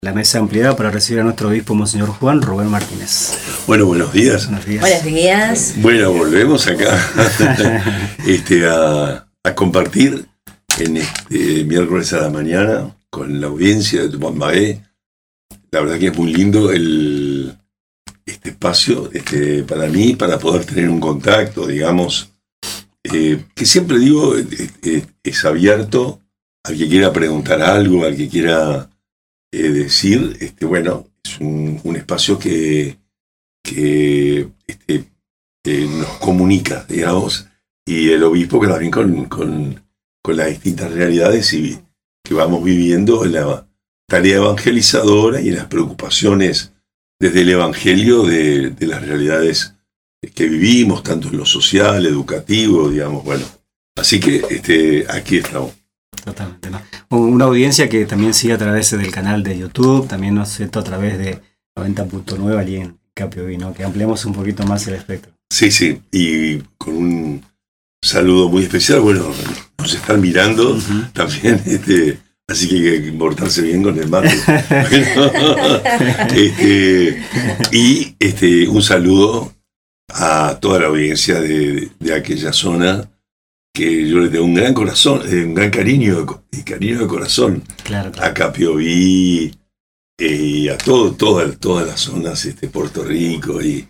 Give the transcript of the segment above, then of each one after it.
La mesa ampliada para recibir a nuestro obispo Monseñor Juan Rubén Martínez. Bueno, buenos días. Buenos días. Buenos días. Bueno, volvemos acá a compartir en este miércoles a la mañana con la audiencia de Tupambaé. La verdad que es muy lindo este espacio para mí, para poder tener un contacto, digamos, que siempre digo, es abierto al que quiera preguntar algo, al que quiera decir, bueno, es un espacio que nos comunica, digamos, y el obispo que también con las distintas realidades y que vamos viviendo en la tarea evangelizadora y en las preocupaciones desde el evangelio de las realidades que vivimos, tanto en lo social, educativo, digamos, bueno. Así que aquí estamos. Totalmente, ¿no? Una audiencia que también sigue a través del canal de YouTube, también nos siento a través de 90.9 allí en Capio V, ¿no? Que ampliemos un poquito más el espectro. Sí, y con un saludo muy especial. Bueno, nos están mirando también, así que hay que portarse bien con el mate. Y un saludo a toda la audiencia de aquella zona, que yo le tengo un gran corazón, un gran cariño de corazón. Claro. A Capio V y a todas las zonas, Puerto Rico y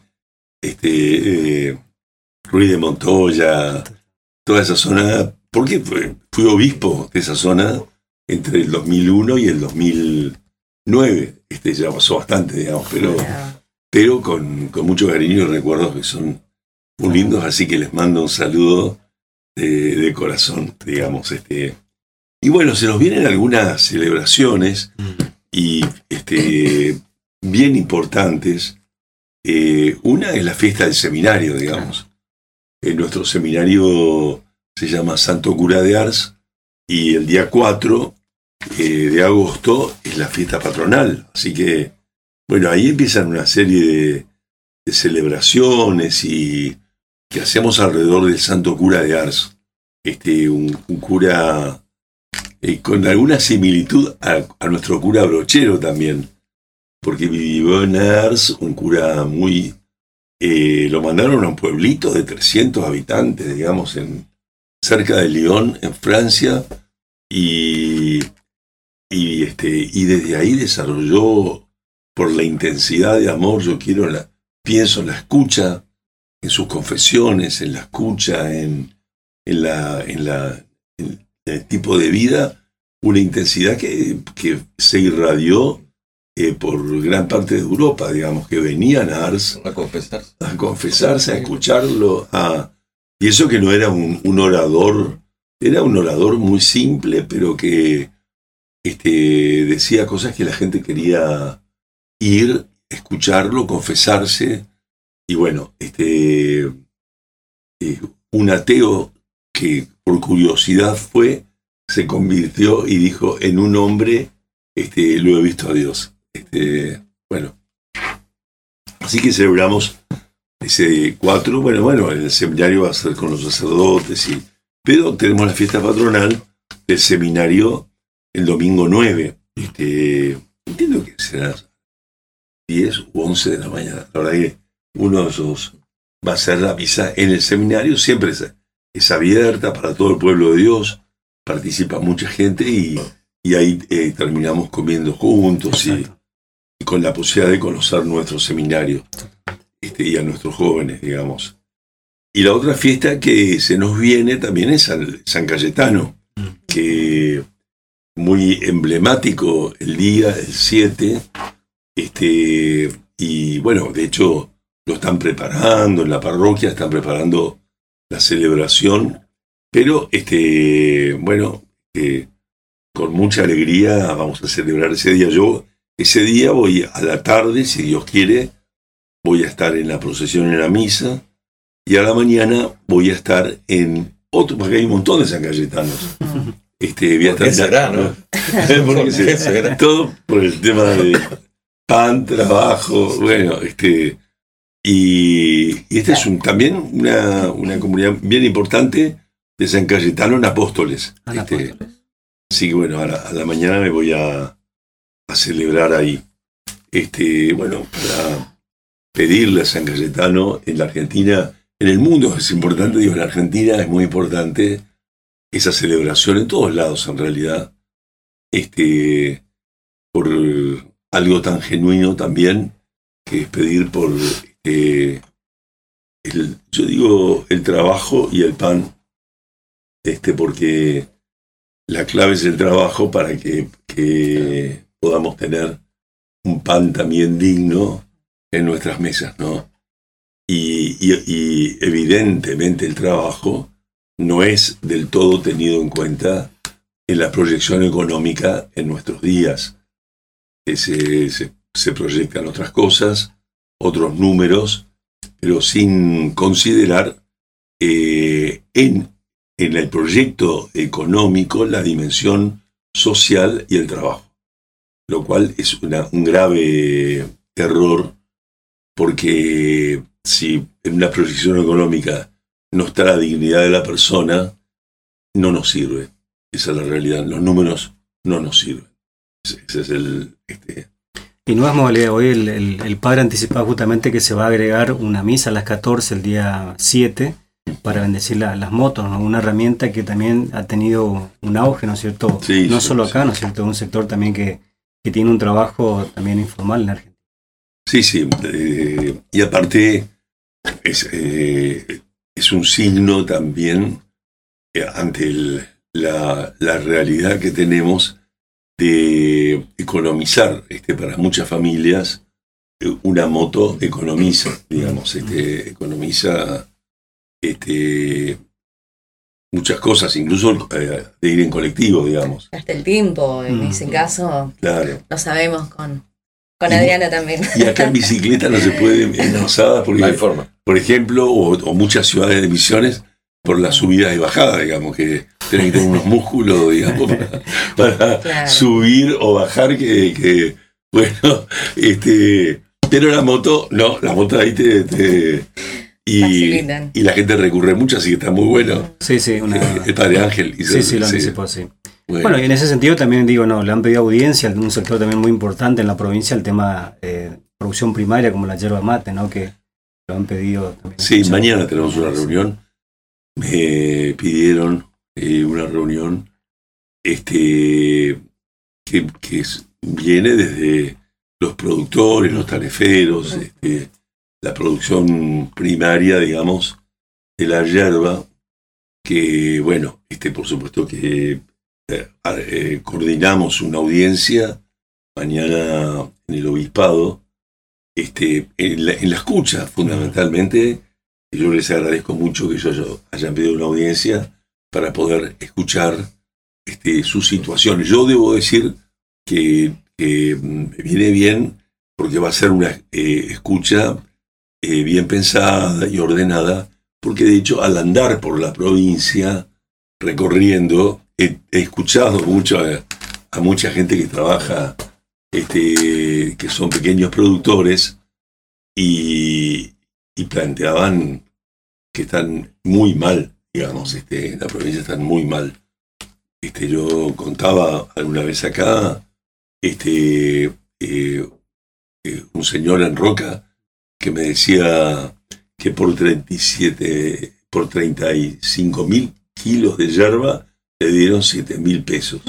Ruiz de Montoya, toda esa zona, porque fui obispo de esa zona entre el 2001 y el 2009. Ya pasó bastante, digamos, pero con mucho cariño y recuerdos que son muy lindos, así que les mando un saludo de corazón, digamos. Y bueno, se nos vienen algunas celebraciones y bien importantes. Una es la fiesta del seminario, digamos. Nuestro seminario se llama Santo Cura de Ars y el día 4 de agosto es la fiesta patronal. Así que, bueno, ahí empiezan una serie de celebraciones y que hacemos alrededor del Santo Cura de Ars. Un cura con alguna similitud a nuestro cura Brochero también, porque vivió en Ars, un cura muy... lo mandaron a un pueblito de 300 habitantes, digamos, cerca de Lyon, en Francia, y desde ahí desarrolló, por la intensidad de amor, pienso en la escucha, en sus confesiones, en la escucha, en el tipo de vida, una intensidad que se irradió por gran parte de Europa, digamos, que venían a Ars a confesarse, a escucharlo, y eso que no era un orador, era un orador muy simple, pero que decía cosas que la gente quería ir, escucharlo, confesarse. Y bueno, un ateo que por curiosidad se convirtió y dijo, en un hombre lo he visto a Dios. Bueno, así que celebramos ese 4, bueno, en el seminario va a ser con los sacerdotes, pero tenemos la fiesta patronal del seminario el domingo 9. Entiendo que será 10 u 11 de la mañana. La verdad que uno de esos va a ser la misa en el seminario, siempre es abierta para todo el pueblo de Dios, participa mucha gente y ahí terminamos comiendo juntos y con la posibilidad de conocer nuestro seminario y a nuestros jóvenes, digamos. Y la otra fiesta que se nos viene también es San Cayetano, que muy emblemático el día, el 7, y bueno, de hecho lo están preparando en la parroquia, están preparando la celebración, pero con mucha alegría vamos a celebrar ese día. Yo ese día voy a la tarde, si Dios quiere, voy a estar en la procesión, en la misa, y a la mañana voy a estar en otro, porque hay un montón de San Cayetanos. Voy a estar será, ¿no? Porque será. Todo por el tema de pan, trabajo, bueno, y esta es también una comunidad bien importante de San Cayetano en Apóstoles. Así que bueno, a la mañana me voy a a celebrar ahí. Bueno, para pedirle a San Cayetano en la Argentina, en el mundo es importante, digo, en la Argentina es muy importante esa celebración en todos lados en realidad, por algo tan genuino también, que es pedir por, yo digo, el trabajo y el pan, porque la clave es el trabajo para que podamos tener un pan también digno en nuestras mesas, ¿no? Y evidentemente el trabajo no es del todo tenido en cuenta en la proyección económica en nuestros días. Se proyectan otras cosas, otros números, pero sin considerar en el proyecto económico la dimensión social y el trabajo, lo cual es un grave error, porque si en una proyección económica no está la dignidad de la persona, no nos sirve. Esa es la realidad. Los números no nos sirven. Ese es el... Y no es modalidad. Hoy el padre anticipaba justamente que se va a agregar una misa a las 14 el día 7 para bendecir las motos, ¿no? Una herramienta que también ha tenido un auge, ¿no es cierto? Sí, no sí, solo sí. acá, ¿no es cierto? Un sector también que tiene un trabajo también informal en Argentina. Sí, sí. Y aparte es un signo también ante la realidad que tenemos de economizar. Para muchas familias una moto economiza, digamos, economiza muchas cosas, incluso de ir en colectivo, digamos. Hasta el tiempo, en ese caso, Claro. lo sabemos con Adriana también. Y acá en bicicleta no se puede en Osada, porque, No hay forma. por ejemplo, o muchas ciudades de Misiones, por las subidas y bajadas, digamos, que tenés que tener unos músculos, digamos, para Claro. subir o bajar, bueno, pero la moto, no, la moto ahí Facilitan. y la gente recurre mucho, así que está muy bueno. Sí, El padre Ángel. Sí, lo anticipó, sí. Bueno, y en ese sentido también digo, no, le han pedido audiencia a un sector también muy importante en la provincia, el tema producción primaria como la yerba mate, ¿no? Que lo han pedido también. Sí, mañana tenemos una reunión. Me pidieron una reunión que viene desde los productores, los tareferos, la producción primaria, digamos, de la yerba, que, bueno, por supuesto que coordinamos una audiencia mañana en el obispado, en la escucha, fundamentalmente. Y yo les agradezco mucho que ellos hayan pedido una audiencia para poder escuchar sus situaciones. Yo debo decir que viene bien, porque va a ser una escucha bien pensada y ordenada, porque de hecho al andar por la provincia, recorriendo, he escuchado mucho a mucha gente que trabaja, que son pequeños productores, y planteaban que están muy mal, digamos, en la provincia están muy mal. Yo contaba alguna vez acá, un señor en Roca que me decía que por 35.000 kilos de yerba le dieron 7.000 pesos.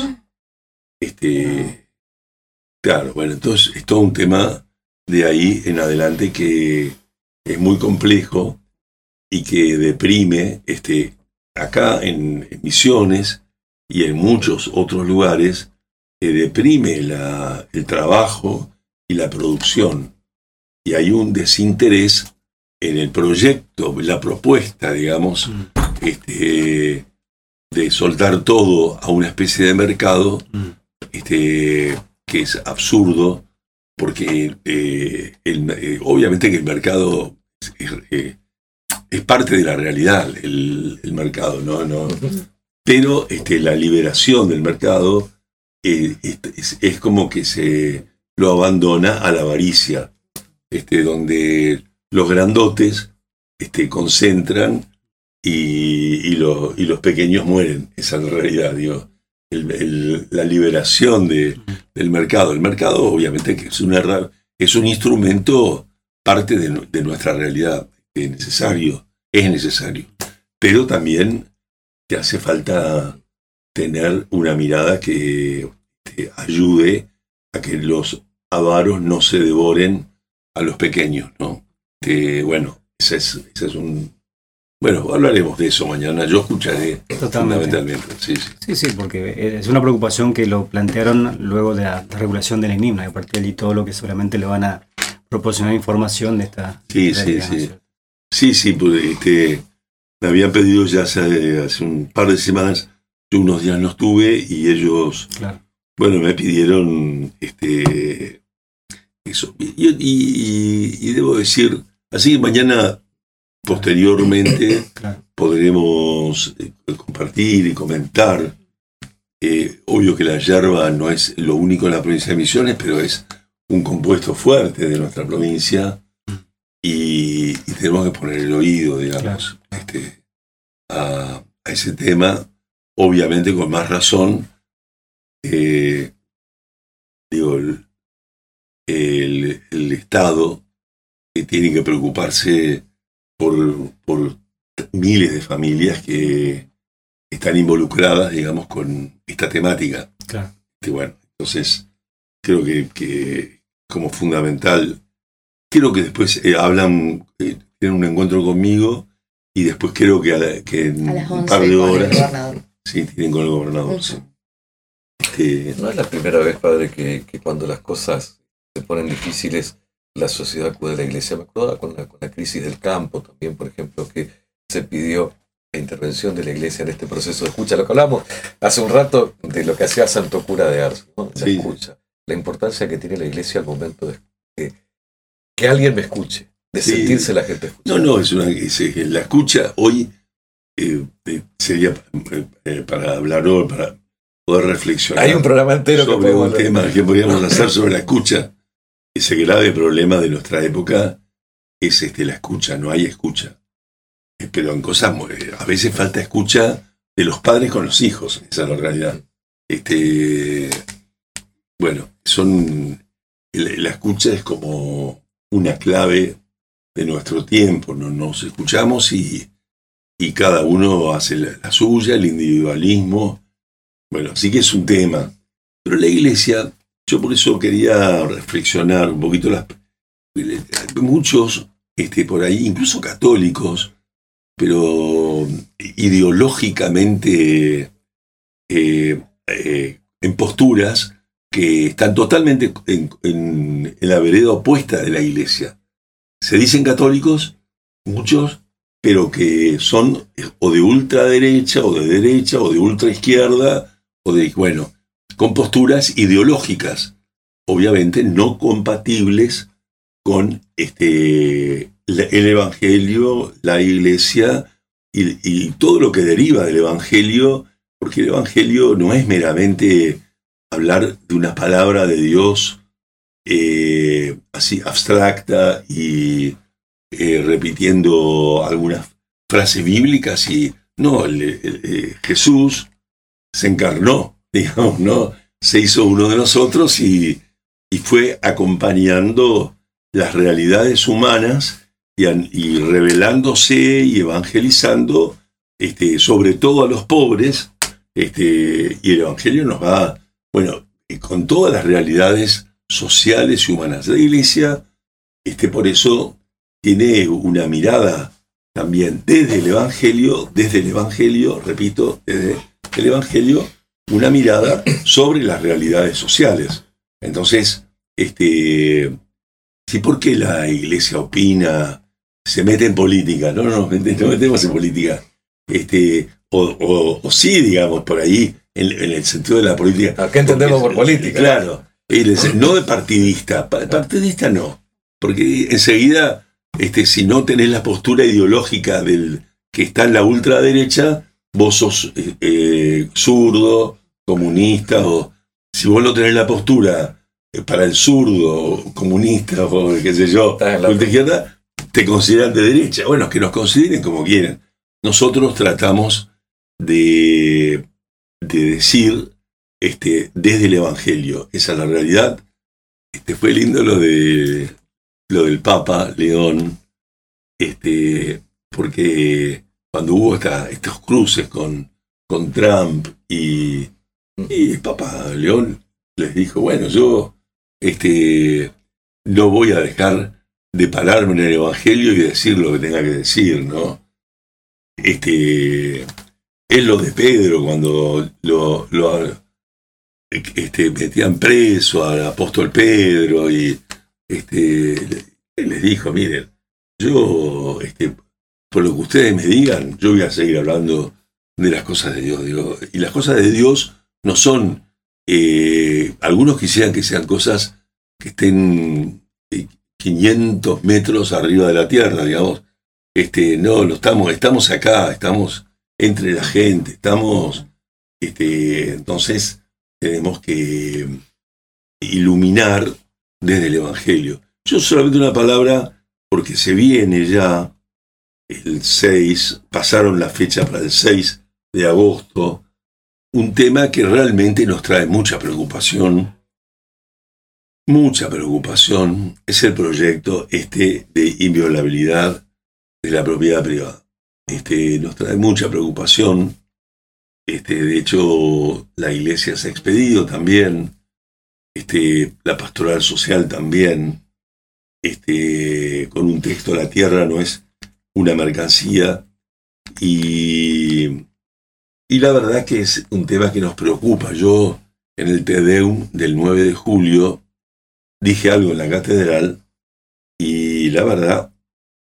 Claro, bueno, entonces es todo un tema de ahí en adelante que es muy complejo y que deprime acá en Misiones y en muchos otros lugares, deprime el trabajo y la producción, y hay un desinterés en el proyecto, la propuesta, digamos, de soltar todo a una especie de mercado, que es absurdo, porque obviamente que el mercado es parte de la realidad, el mercado, ¿no? Pero la liberación del mercado es como que se lo abandona a la avaricia, donde los grandotes concentran y los pequeños mueren. Esa es la realidad, digo. la liberación del mercado. El mercado, obviamente, que es un instrumento, parte de nuestra realidad, es necesario, pero también te hace falta tener una mirada que te ayude a que los avaros no se devoren a los pequeños, ¿no? Bueno, ese es un... Bueno, hablaremos de eso mañana. Yo escucharé fundamentalmente. Sí, porque es una preocupación que lo plantearon luego de la regulación del ENIM, ¿no? A partir de allí todo lo que seguramente le van a proporcionar información de esta... Sí, pues, me habían pedido ya hace un par de semanas, yo unos días no estuve y ellos, bueno, me pidieron eso. Y debo decir, así que mañana, posteriormente, podremos compartir y comentar. Obvio que la yerba no es lo único en la provincia de Misiones, pero es un compuesto fuerte de nuestra provincia y tenemos que poner el oído, digamos, a ese tema, obviamente con más razón. El Estado tiene que preocuparse por miles de familias que están involucradas, digamos, con esta temática. Bueno, entonces creo que como fundamental, creo que después tienen un encuentro conmigo y después creo que en un par de horas tienen con el gobernador. No es la primera vez, padre, que cuando las cosas se ponen difíciles, la sociedad acude a la iglesia. Me acuerdo con la crisis del campo también, por ejemplo, que se pidió la intervención de la iglesia en este proceso de escucha. Lo que hablamos hace un rato de lo que hacía Santo Cura de Ars, ¿no? La escucha. La importancia que tiene la iglesia al momento de que alguien me escuche, de sentirse la gente escuchada. No, la escucha hoy sería para hablar hoy, para poder reflexionar. Hay un programa entero sobre un tema que podríamos hacer sobre la escucha. Ese grave problema de nuestra época es la escucha, no hay escucha. Pero en cosas, a veces falta escucha de los padres con los hijos, esa es la realidad. Bueno, la escucha es como una clave de nuestro tiempo, ¿no? Nos escuchamos y cada uno hace la suya, el individualismo. Bueno, sí que es un tema. Pero la iglesia, yo por eso quería reflexionar un poquito. Muchos por ahí, incluso católicos, pero ideológicamente en posturas que están totalmente en la vereda opuesta de la iglesia. Se dicen católicos, muchos, pero que son o de ultraderecha, o de ultraizquierda, con posturas ideológicas, obviamente no compatibles con el Evangelio, la Iglesia y todo lo que deriva del Evangelio, porque el Evangelio no es meramente hablar de una palabra de Dios así abstracta y repitiendo algunas frases bíblicas no, Jesús se encarnó, digamos, ¿no? Se hizo uno de nosotros y fue acompañando las realidades humanas y revelándose y evangelizando, sobre todo a los pobres, y el Evangelio nos va, con todas las realidades sociales y humanas. La Iglesia, por eso, tiene una mirada también desde el Evangelio, repito, desde el Evangelio, una mirada sobre las realidades sociales. Entonces, sí, porque la Iglesia opina, se mete en política, no metemos en política, o sí, digamos, por ahí, en el sentido de la política. ¿Qué entendemos por política? Claro, no de partidista, partidista no, porque enseguida, si no tenés la postura ideológica del que está en la ultraderecha, vos sos zurdo, comunista, o si vos no tenés la postura para el zurdo, comunista, o qué sé yo, izquierda, te consideran de derecha. Bueno, que nos consideren como quieran. Nosotros tratamos de decir desde el Evangelio. Esa es la realidad. Fue lindo lo del Papa León, porque cuando hubo estos cruces con Trump y el Papa León les dijo, bueno, yo no voy a dejar de pararme en el Evangelio y decir lo que tenga que decir, ¿no? Es lo de Pedro cuando lo metían preso al apóstol Pedro y él les dijo, miren, yo por lo que ustedes me digan, yo voy a seguir hablando de las cosas de Dios. Digo, y las cosas de Dios no son, algunos quisieran que sean cosas que estén 500 metros arriba de la tierra, digamos. No estamos acá, estamos entre la gente, entonces tenemos que iluminar desde el Evangelio. Yo solamente una palabra, porque se viene ya el 6, pasaron la fecha para el 6 de agosto, un tema que realmente nos trae mucha preocupación, es el proyecto de inviolabilidad de la propiedad privada. Nos trae mucha preocupación. De hecho, la Iglesia se ha expedido también, la pastoral social también, con un texto, la tierra no es una mercancía, y la verdad que es un tema que nos preocupa. Yo, en el Te Deum del 9 de julio, dije algo en la catedral, y la verdad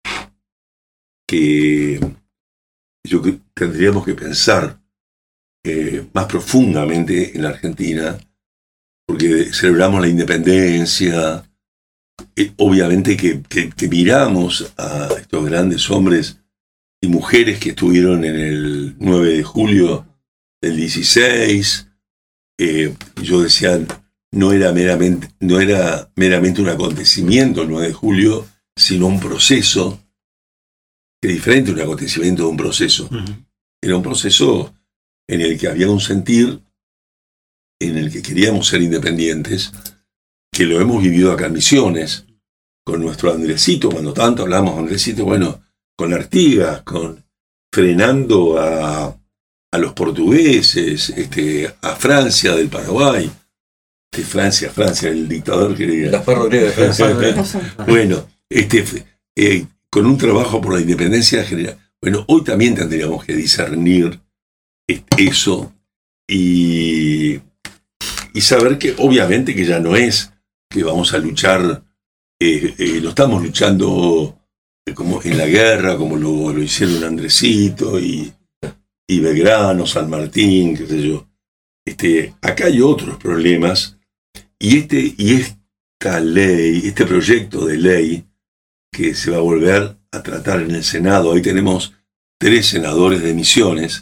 que yo creo que tendríamos que pensar más profundamente en la Argentina, porque celebramos la independencia, obviamente que miramos a estos grandes hombres y mujeres que estuvieron en el 9 de julio del 16, yo decía, no era meramente un acontecimiento el 9 de julio, sino un proceso, que es diferente un acontecimiento de un proceso. Era un proceso en el que había un sentir, en el que queríamos ser independientes, que lo hemos vivido acá en Misiones, con nuestro Andresito, cuando tanto hablamos de Andresito, bueno, con Artigas, frenando a los portugueses, a Francia del Paraguay, Francia, el dictador que le las parroquias de Francia. Bueno, con un trabajo por la independencia general. Bueno, hoy también tendríamos que discernir eso y saber que obviamente que ya no es que vamos a luchar, no estamos luchando como en la guerra, como lo hicieron Andresito y Belgrano, San Martín, qué sé yo. Acá hay otros problemas y esta ley, este proyecto de ley que se va a volver a tratar en el Senado, ahí tenemos 3 senadores de Misiones.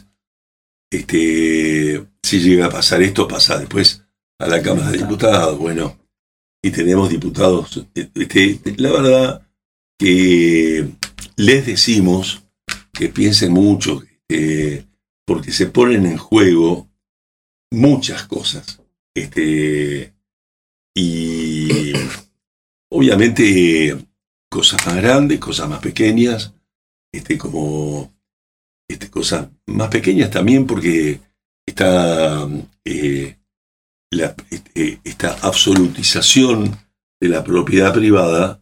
Si llega a pasar esto, pasa después a la Cámara de Diputados, bueno, y tenemos diputados. La verdad que les decimos que piensen mucho, porque se ponen en juego muchas cosas. Y obviamente cosas más grandes, cosas más pequeñas, cosas más pequeñas también, porque está esta absolutización de la propiedad privada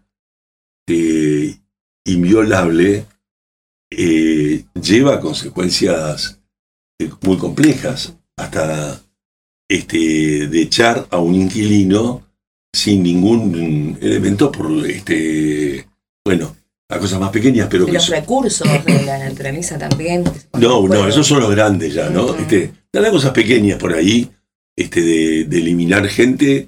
inviolable lleva a consecuencias muy complejas, hasta de echar a un inquilino sin ningún elemento por bueno, a cosas más pequeñas, pero los recursos de la naturaleza también. No, esos son los grandes ya, ¿no? Están las cosas pequeñas por ahí, de eliminar gente,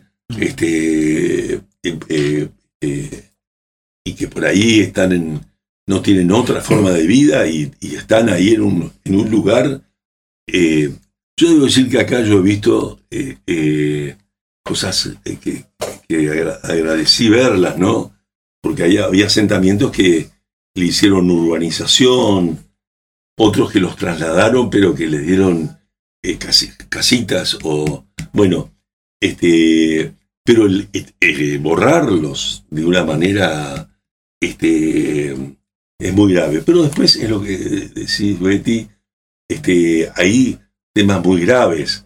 y que por ahí no tienen otra forma de vida y están ahí en un lugar. Yo debo decir que acá yo he visto cosas que agradecí verlas, ¿no? Porque había asentamientos que le hicieron urbanización, otros que los trasladaron, pero que les dieron casitas o, bueno, pero borrarlos de una manera es muy grave. Pero después es lo que decís, Betty, hay temas muy graves,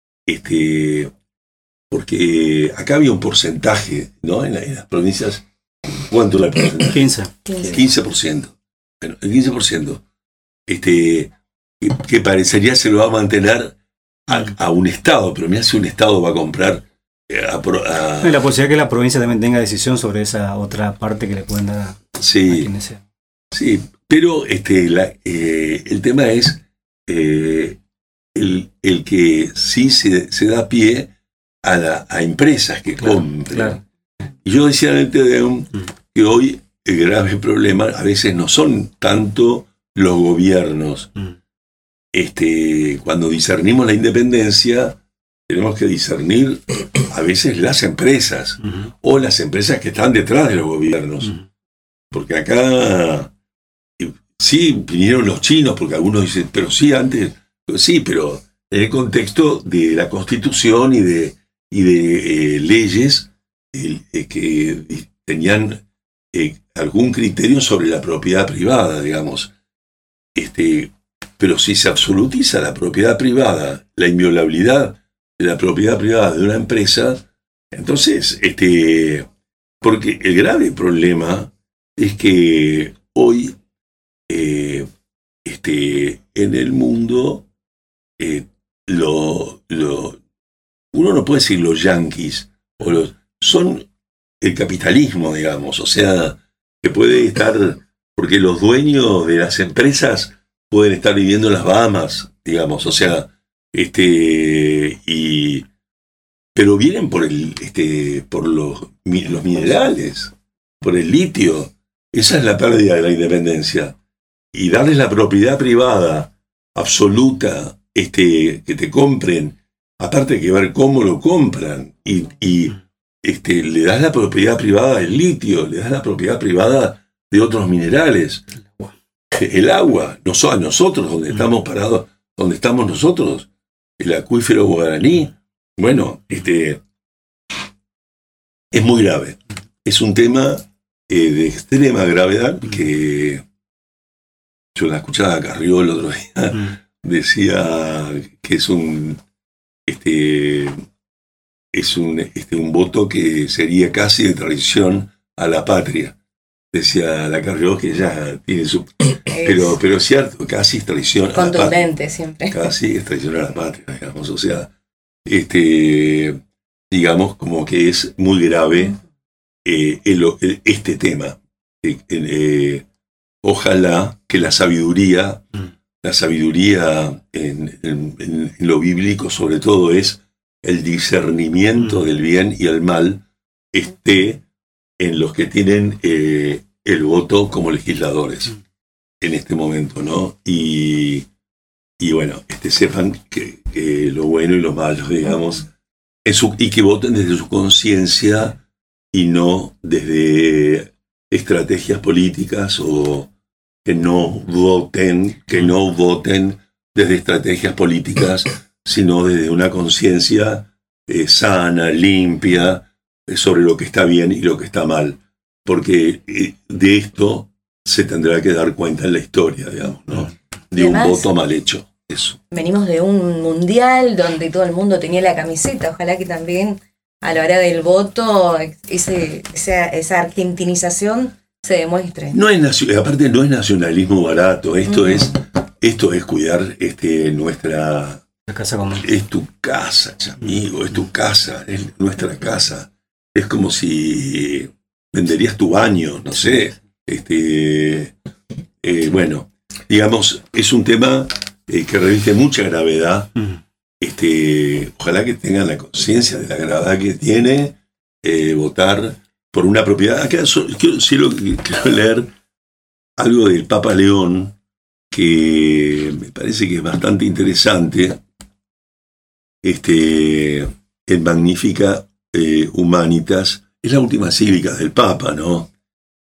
porque acá había un porcentaje, ¿no? En las provincias, ¿cuánto era el porcentaje? 15%. Bueno, el 15%, que parecería se lo va a mantener a un Estado, pero mira si un Estado va a comprar la posibilidad que la provincia también tenga decisión sobre esa otra parte que le pueden dar a quienes sean. Sí, pero el tema es el que sí se da pie a empresas que compren. Claro. Y yo decía en el TEDEUM que hoy el grave problema a veces no son tanto los gobiernos. Cuando discernimos la independencia, tenemos que discernir a veces las empresas o las empresas que están detrás de los gobiernos. Porque acá sí vinieron los chinos, porque algunos dicen, pero sí, antes, sí, pero en el contexto de la Constitución y de leyes que tenían algún criterio sobre la propiedad privada, digamos. Pero si se absolutiza la propiedad privada, la inviolabilidad de la propiedad privada de una empresa, entonces, porque el grave problema es que hoy, en el mundo, uno no puede decir los yanquis, son el capitalismo, digamos, o sea, que puede estar, porque los dueños de las empresas pueden estar viviendo en las Bahamas, digamos, o sea, pero vienen por los minerales, por el litio. Esa es la pérdida de la independencia. Y darles la propiedad privada absoluta, que te compren, aparte hay que ver cómo lo compran, y le das la propiedad privada del litio, le das la propiedad privada de otros minerales. El agua, a nosotros, donde estamos parados, donde estamos nosotros, el acuífero guaraní, bueno, es muy grave. Es un tema de extrema gravedad que yo la escuchaba a Carrió el otro día, decía que es un voto que sería casi de traición a la patria. Decía la Carrió que ya tiene su... Pero es cierto, casi es traición a la patria. Contundente siempre. Casi es traición a la patria, digamos. O sea, digamos como que es muy grave este tema. Ojalá que la sabiduría en lo bíblico sobre todo es el discernimiento del bien y el mal esté en los que tienen el voto como legisladores en este momento, ¿no? Y bueno, sepan que lo bueno y lo malo, digamos, y que voten desde su conciencia y no desde estrategias políticas, o que no voten desde estrategias políticas, sino desde una conciencia sana, limpia, sobre lo que está bien y lo que está mal. Porque de esto se tendrá que dar cuenta en la historia, digamos, ¿no? De además, un voto mal hecho. Eso. Venimos de un mundial donde todo el mundo tenía la camiseta. Ojalá que también a la hora del voto esa argentinización se demuestre. Aparte no es nacionalismo barato. Esto es cuidar nuestra... La casa común. Es tu casa, amigo, es tu casa, es nuestra casa. Es como si venderías tu baño, no sé. Bueno, digamos, es un tema que reviste mucha gravedad. Ojalá que tengan la conciencia de la gravedad que tiene votar por una propiedad. Acá quiero leer algo del Papa León que me parece que es bastante interesante. En Magnificat Humanitas, es la última cívica del Papa, ¿no?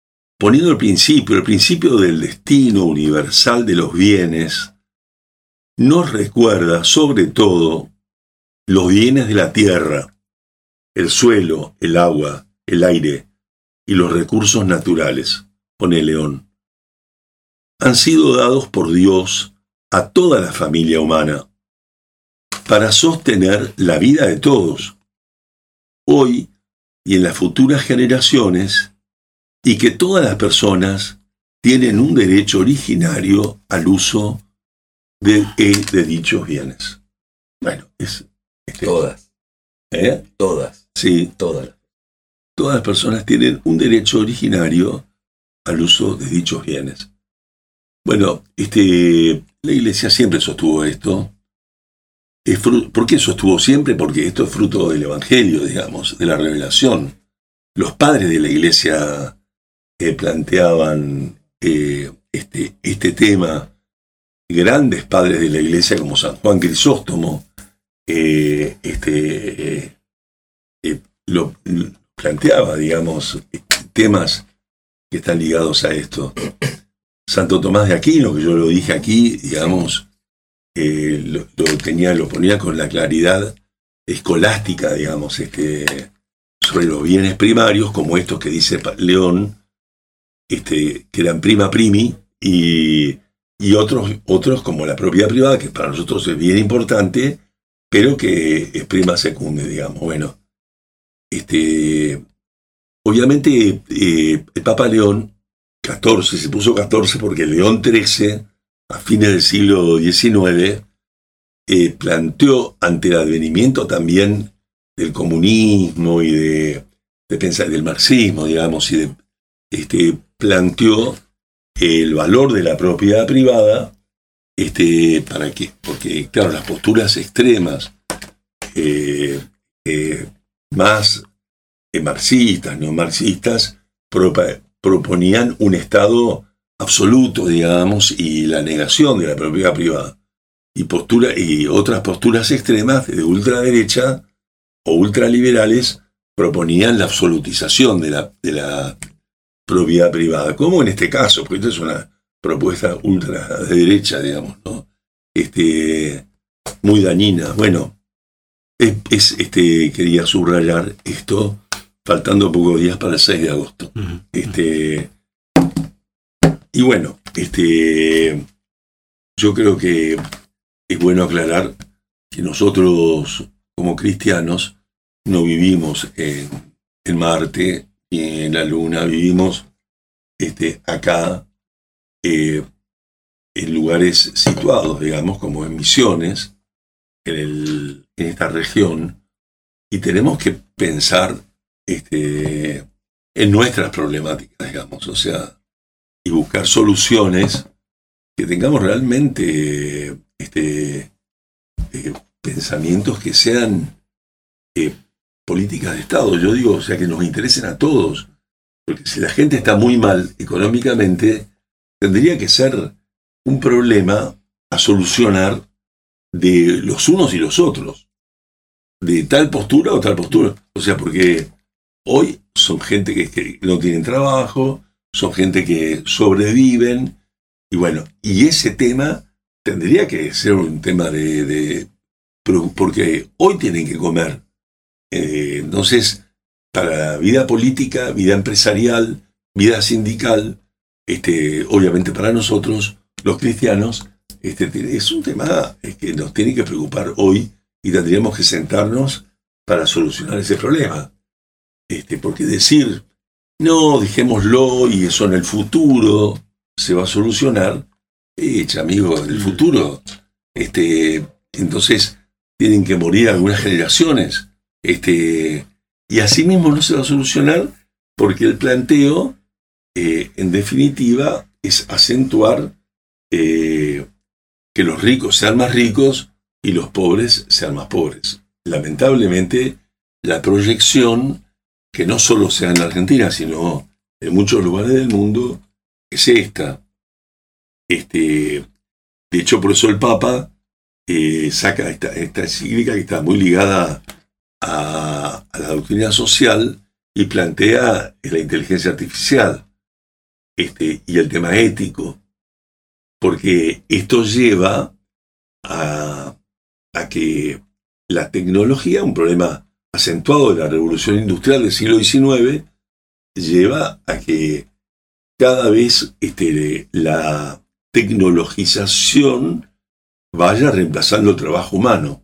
Poniendo el principio del destino universal de los bienes, nos recuerda sobre todo los bienes de la tierra, el suelo, el agua, el aire y los recursos naturales, pone León. Han sido dados por Dios a toda la familia humana para sostener la vida de todos, hoy y en las futuras generaciones, y que todas las personas tienen un derecho originario al uso de dichos bienes. Bueno, todas. Todas. Sí. Todas. Todas las personas tienen un derecho originario al uso de dichos bienes. Bueno, la Iglesia siempre sostuvo esto. ¿Por qué sostuvo siempre? Porque esto es fruto del Evangelio, digamos, de la revelación. Los padres de la Iglesia planteaban este tema. Grandes padres de la Iglesia como San Juan Crisóstomo lo planteaba, digamos, temas que están ligados a esto. Santo Tomás de Aquino, que yo lo dije aquí, digamos, lo ponía con la claridad escolástica, digamos, sobre los bienes primarios, como estos que dice León, que eran prima primi, y otros como la propiedad privada, que para nosotros es bien importante, pero que es prima secunde, digamos. Bueno, obviamente el Papa León XIV, se puso 14 porque León XIII, a fines del siglo XIX, planteó ante el advenimiento también del comunismo y de pensar del marxismo, digamos, y planteó el valor de la propiedad privada, ¿para qué? Porque, claro, las posturas extremas, más marxistas, neomarxistas, proponían un Estado absoluto, digamos, y la negación de la propiedad privada. Y otras posturas extremas de ultraderecha o ultraliberales proponían la absolutización de la propiedad privada, como en este caso, porque esto es una propuesta ultra de derecha, digamos, ¿no? Muy dañina. Bueno, quería subrayar esto, faltando pocos días para el 6 de agosto. Y bueno, yo creo que es bueno aclarar que nosotros, como cristianos, no vivimos en Marte y en la Luna, vivimos acá en lugares situados, digamos, como en Misiones, en esta región, y tenemos que pensar en nuestras problemáticas, digamos, o sea, y buscar soluciones que tengamos realmente pensamientos que sean políticas de Estado. Yo digo, o sea, que nos interesen a todos, porque si la gente está muy mal económicamente, tendría que ser un problema a solucionar de los unos y los otros, de tal postura o tal postura. O sea, porque hoy son gente que no tienen trabajo, son gente que sobreviven, y bueno, y ese tema tendría que ser un tema porque hoy tienen que comer. Entonces, para la vida política, vida empresarial, vida sindical, obviamente para nosotros, los cristianos, es un tema que nos tiene que preocupar hoy, y tendríamos que sentarnos para solucionar ese problema. Porque decir, no, dejémoslo y eso en el futuro se va a solucionar, amigo, en el futuro, entonces tienen que morir algunas generaciones, y así mismo no se va a solucionar, porque el planteo, en definitiva, es acentuar que los ricos sean más ricos y los pobres sean más pobres. Lamentablemente, la proyección, que no solo sea en Argentina, sino en muchos lugares del mundo, es esta. De hecho, por eso el Papa saca esta encíclica que está muy ligada a la doctrina social y plantea la inteligencia artificial y el tema ético, porque esto lleva a que la tecnología, un problema acentuado de la revolución industrial del siglo XIX, lleva a que cada vez la tecnologización vaya reemplazando el trabajo humano.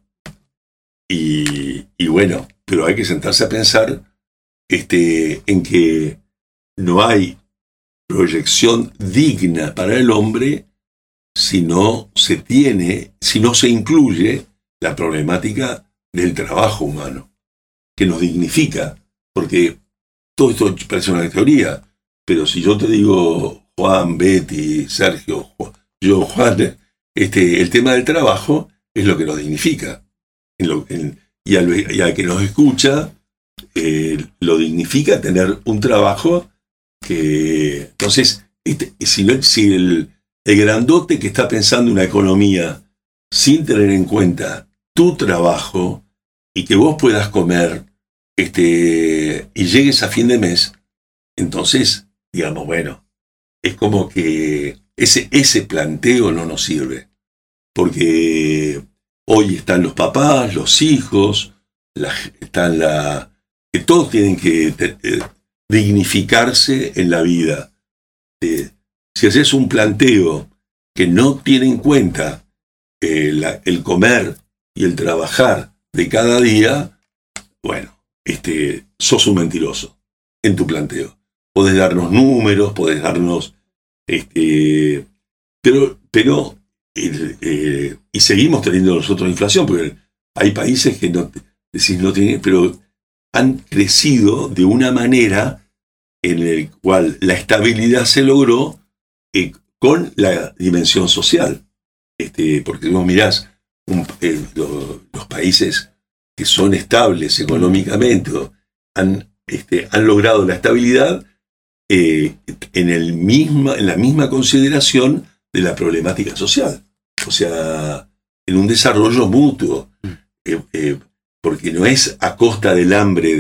Y bueno, pero hay que sentarse a pensar en que no hay proyección digna para el hombre si no se incluye la problemática del trabajo humano, que nos dignifica, porque todo esto parece una teoría, pero si yo te digo Juan, Betty, Sergio, Juan, el tema del trabajo es lo que nos dignifica. Y al que nos escucha, lo dignifica tener un trabajo que... Entonces, si el grandote que está pensando una economía sin tener en cuenta tu trabajo y que vos puedas comer y llegues a fin de mes, entonces, digamos, bueno, es como que ese planteo no nos sirve. Porque hoy están los papás, los hijos, que todos tienen que dignificarse en la vida. Si haces un planteo que no tiene en cuenta el comer y el trabajar de cada día, bueno, sos un mentiroso en tu planteo. Podés darnos números, podés darnos... pero y seguimos teniendo nosotros inflación, porque hay países que no tienen, pero han crecido de una manera en el cual la estabilidad se logró con la dimensión social. Porque si vos mirás los países que son estables económicamente, han logrado la estabilidad en la misma consideración de la problemática social. O sea, en un desarrollo mutuo. Porque no es a costa del hambre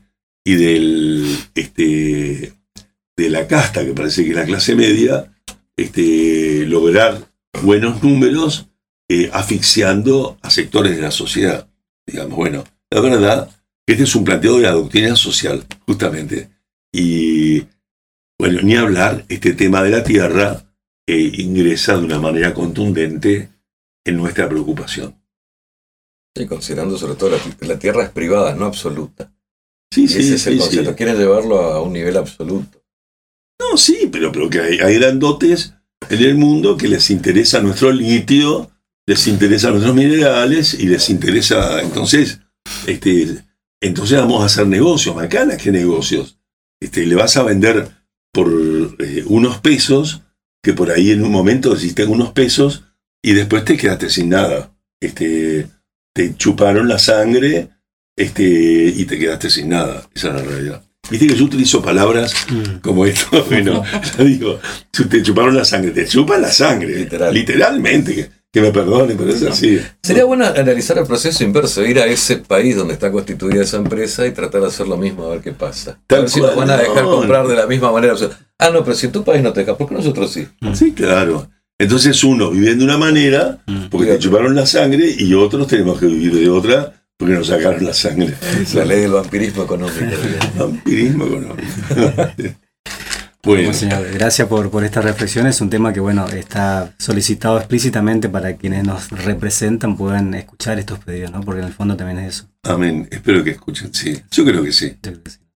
de la casta, que parece que es la clase media, lograr buenos números asfixiando a sectores de la sociedad. Digamos, bueno, la verdad, este es un planteo de la doctrina social, justamente. Y, bueno, ni hablar, este tema de la tierra ingresa de una manera contundente en nuestra preocupación. Sí, considerando sobre todo la tierra es privada, no absoluta. Sí, ese es el concepto. Sí. Quieren llevarlo a un nivel absoluto. No, sí, pero que hay grandotes en el mundo que les interesa nuestro litio, les interesa nuestros minerales y les interesa... Entonces vamos a hacer negocios, macanas, ¿qué negocios? Le vas a vender por unos pesos, que por ahí en un momento hiciste unos pesos y después te quedaste sin nada. Te chuparon la sangre y te quedaste sin nada. Esa es la realidad. Viste que yo utilizo palabras como esto. Bueno, yo digo, te chuparon la sangre, te chupan la sangre. Literalmente. Que me perdonen, pero es así. Sería bueno analizar el proceso inverso, ir a ese país donde está constituida esa empresa y tratar de hacer lo mismo, a ver qué pasa. A ver si nos van a dejar comprar de la misma manera. No, pero si en tu país no te deja, ¿por qué nosotros sí? Sí, claro. Entonces uno vive de una manera porque te chuparon la sangre y otros tenemos que vivir de otra porque nos sacaron la sangre. La ley del vampirismo económico. Vampirismo económico. Bueno, señor, gracias por esta reflexión. Es un tema que está solicitado explícitamente para quienes nos representan puedan escuchar estos pedidos, ¿no? Porque en el fondo también es eso. Amén. Espero que escuchen, sí. Yo creo que sí.